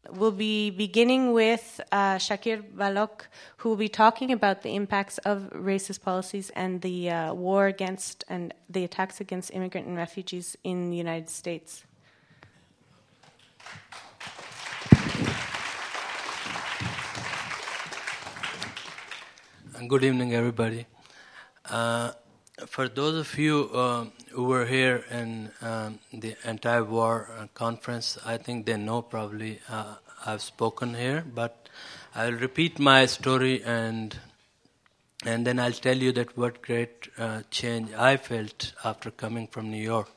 we'll be beginning with Shakir Balok, who will be talking about the impacts of racist policies and the war against and the attacks against immigrant and refugees in the United States. Good evening, everybody. For those of you who were here in the anti-war conference, I think they know probably I've spoken here, but I'll repeat my story and then I'll tell you that what great change I felt after coming from New York.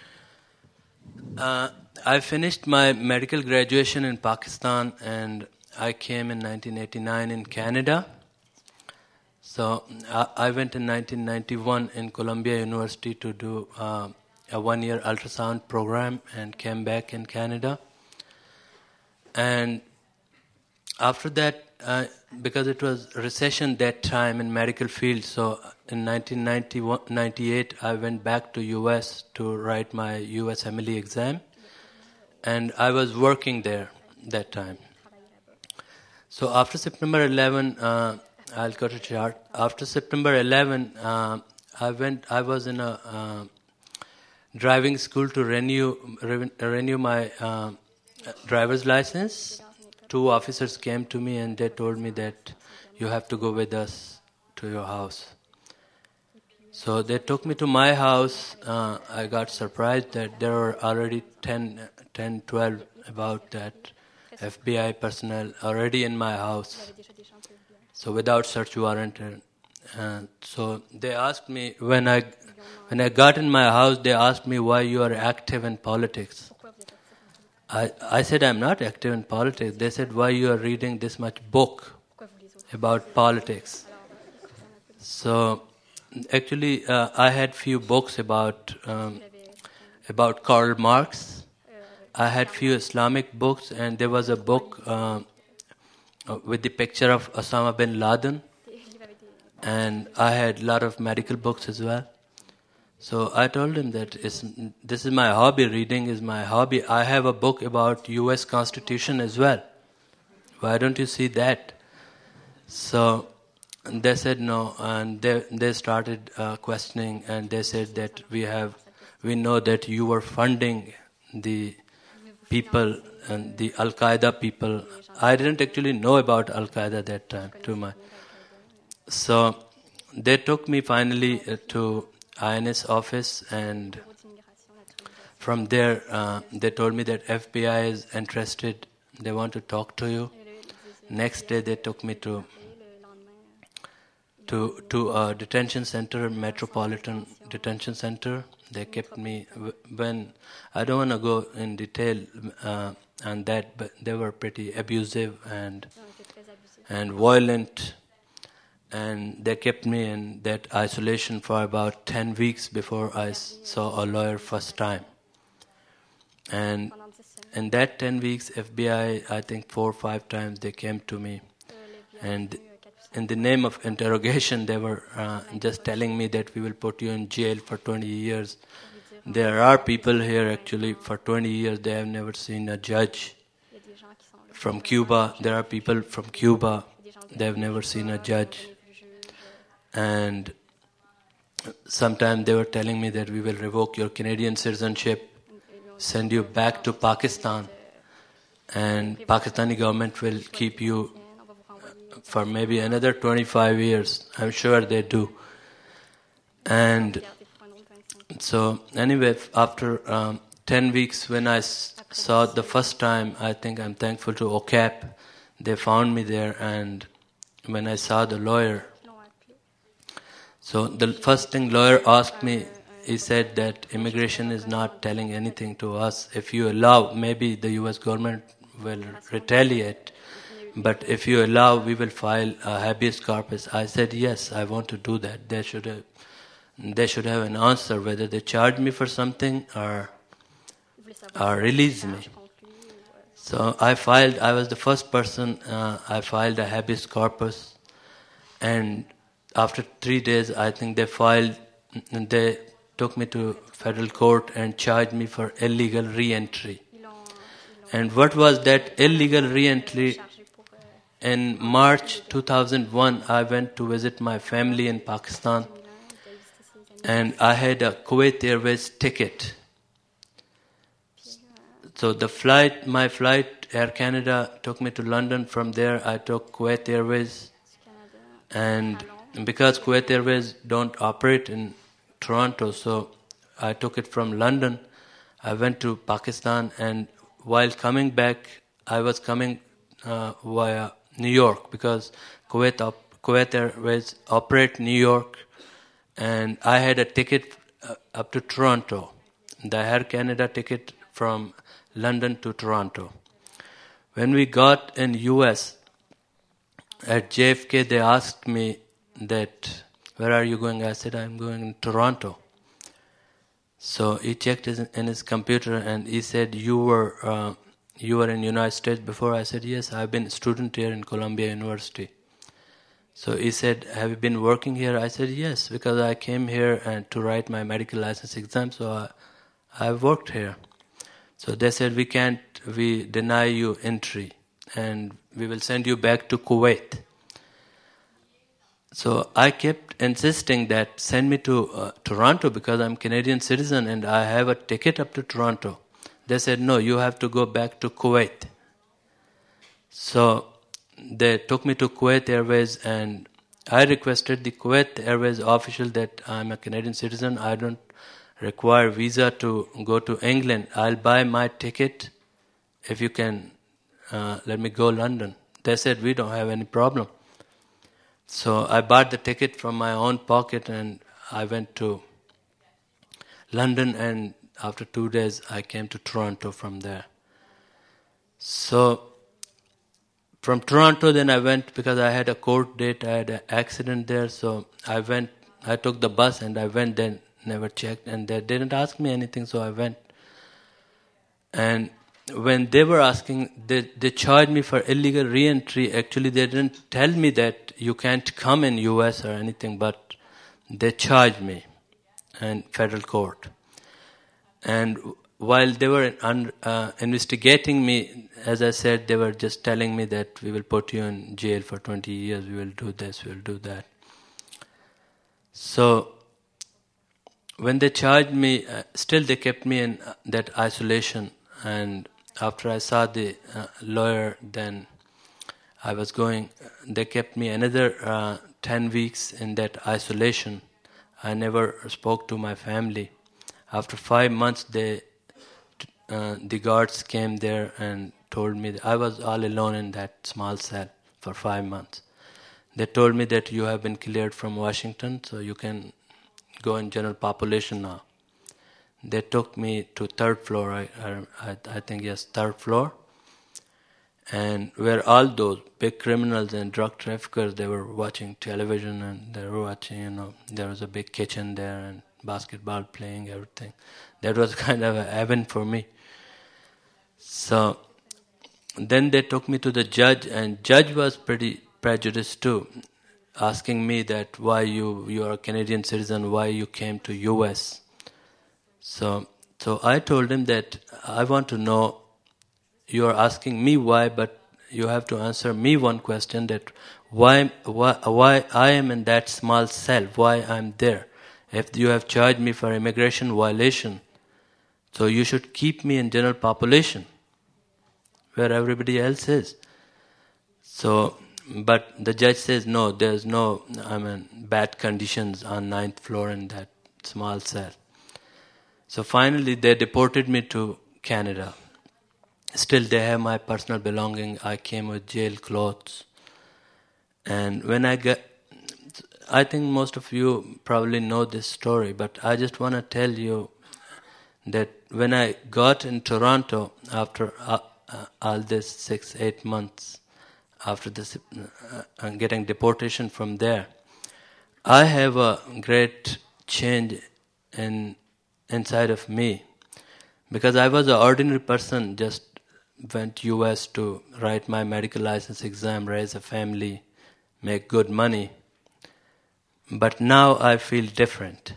I finished my medical graduation in Pakistan and I came in 1989 in Canada. So I went in 1991 in Columbia University to do a one-year ultrasound program and came back in Canada. And after that, because it was recession that time in medical field, so in 1998 I went back to US to write my USMLE exam. And I was working there that time. So after September 11, I'll go to chart. After September 11, I was in a driving school to renew my driver's license. Two officers came to me and they told me that you have to go with us to your house. So they took me to my house. I got surprised that there were already 12 about that FBI personnel already in my house. So without search warrant. So they asked me, when I got in my house, they asked me why you are active in politics. I said I'm not active in politics. They said why you are reading this much book about politics. So actually I had few books about Karl Marx. I had few Islamic books and there was a book with the picture of Osama bin Laden, and I had a lot of medical books as well. So I told him that this is my hobby, reading is my hobby. I have a book about US Constitution as well. Why don't you see that? So they said no, and they started questioning, and they said that we know that you were funding the people and the Al-Qaeda people. I didn't actually know about Al-Qaeda that time too much. So they took me finally to INS office, and from there they told me that FBI is interested, they want to talk to you. Next day they took me to a detention center, Metropolitan Detention Center. They kept me, when I don't want to go in detail on that, but they were pretty abusive and violent, and they kept me in that isolation for about 10 weeks before I saw a lawyer first time. And in that 10 weeks, FBI, I think 4 or 5 times they came to me, and in the name of interrogation, they were just telling me that we will put you in jail for 20 years. There are people here actually for 20 years, they have never seen a judge. From Cuba, there are people from Cuba, they have never seen a judge. And sometimes they were telling me that we will revoke your Canadian citizenship, send you back to Pakistan, and Pakistani government will keep you for maybe another 25 years. I'm sure they do. And so anyway, after 10 weeks, when I saw the first time, I think I'm thankful to OCAP. They found me there, and when I saw the lawyer, so the first thing lawyer asked me, he said that immigration is not telling anything to us. If you allow, maybe the US government will retaliate. But if you allow, we will file a habeas corpus. I said, yes, I want to do that. They should have an answer whether they charge me for something or release me. So I was the first person, I filed a habeas corpus. And after 3 days, I think they took me to federal court and charged me for illegal re-entry. And what was that illegal re-entry? In March 2001, I went to visit my family in Pakistan, and I had a Kuwait Airways ticket. So my flight, Air Canada, took me to London. From there, I took Kuwait Airways. And because Kuwait Airways don't operate in Toronto, so I took it from London. I went to Pakistan, and while coming back, I was coming via New York, because Kuwait Airways operate New York, and I had a ticket up to Toronto, the Air Canada ticket from London to Toronto. When we got in US, at JFK, they asked me that, where are you going? I said, I'm going to Toronto. So he checked in his computer, and he said, you were in United States before? I said, yes, I've been a student here in Columbia University. So he said, have you been working here? I said, yes, because I came here to write my medical license exam, so I've worked here. So they said, we deny you entry, and we will send you back to Kuwait. So I kept insisting that send me to Toronto, because I'm Canadian citizen and I have a ticket up to Toronto. They said, no, you have to go back to Kuwait. So they took me to Kuwait Airways, and I requested the Kuwait Airways official that I'm a Canadian citizen, I don't require visa to go to England. I'll buy my ticket if you can let me go London. They said, we don't have any problem. So I bought the ticket from my own pocket, and I went to London, and after 2 days I came to Toronto from there. So from Toronto then I went, because I had a court date, I had an accident there, so I took the bus and I went then, never checked, and they didn't ask me anything, so I went. And when they were asking, they charged me for illegal re-entry. Actually, they didn't tell me that you can't come in US or anything, but they charged me in federal court. And while they were investigating me, as I said, they were just telling me that we will put you in jail for 20 years, we will do this, we will do that. So when they charged me, still they kept me in that isolation. And after I saw the lawyer, then I was going, they kept me another 10 weeks in that isolation. I never spoke to my family. After 5 months, the guards came there and told me that I was all alone in that small cell for 5 months. They told me that you have been cleared from Washington, so you can go in general population now. They took me to third floor, I think, yes, third floor. And where all those big criminals and drug traffickers, they were watching television, and they were watching, there was a big kitchen there and basketball playing, everything. That was kind of a heaven for me. So then they took me to the judge, and judge was pretty prejudiced too, asking me that why you are a Canadian citizen, why you came to US. So I told him that I want to know, you are asking me why, but you have to answer me one question, that why I am in that small cell, why I'm there. If you have charged me for immigration violation, so you should keep me in general population, where everybody else is. So, but the judge says, no, there's no, bad conditions on 9th floor in that small cell. So finally they deported me to Canada. Still they have my personal belonging. I came with jail clothes. And when I think most of you probably know this story, but I just want to tell you that when I got in Toronto after all this 6-8 months, after this getting deportation from there, I have a great change inside of me, because I was an ordinary person, just went US to write my medical license exam, raise a family, make good money. But now I feel different.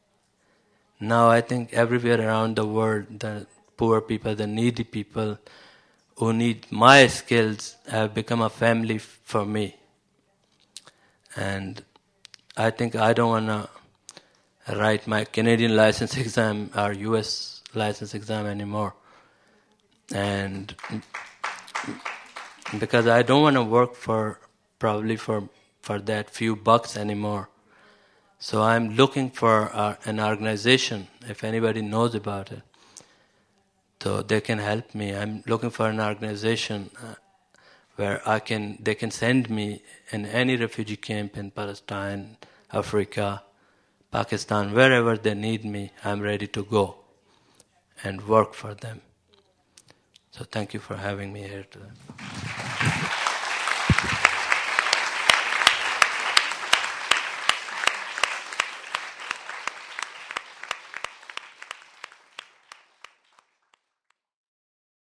Now I think everywhere around the world, the poor people, the needy people, who need my skills have become a family for me. And I think I don't want to write my Canadian license exam or US license exam anymore. And because I don't want to work for that few bucks anymore. So I'm looking for an organization, if anybody knows about it, so they can help me. I'm looking for an organization where they can send me in any refugee camp in Palestine, Africa, Pakistan, wherever they need me. I'm ready to go and work for them. So thank you for having me here today.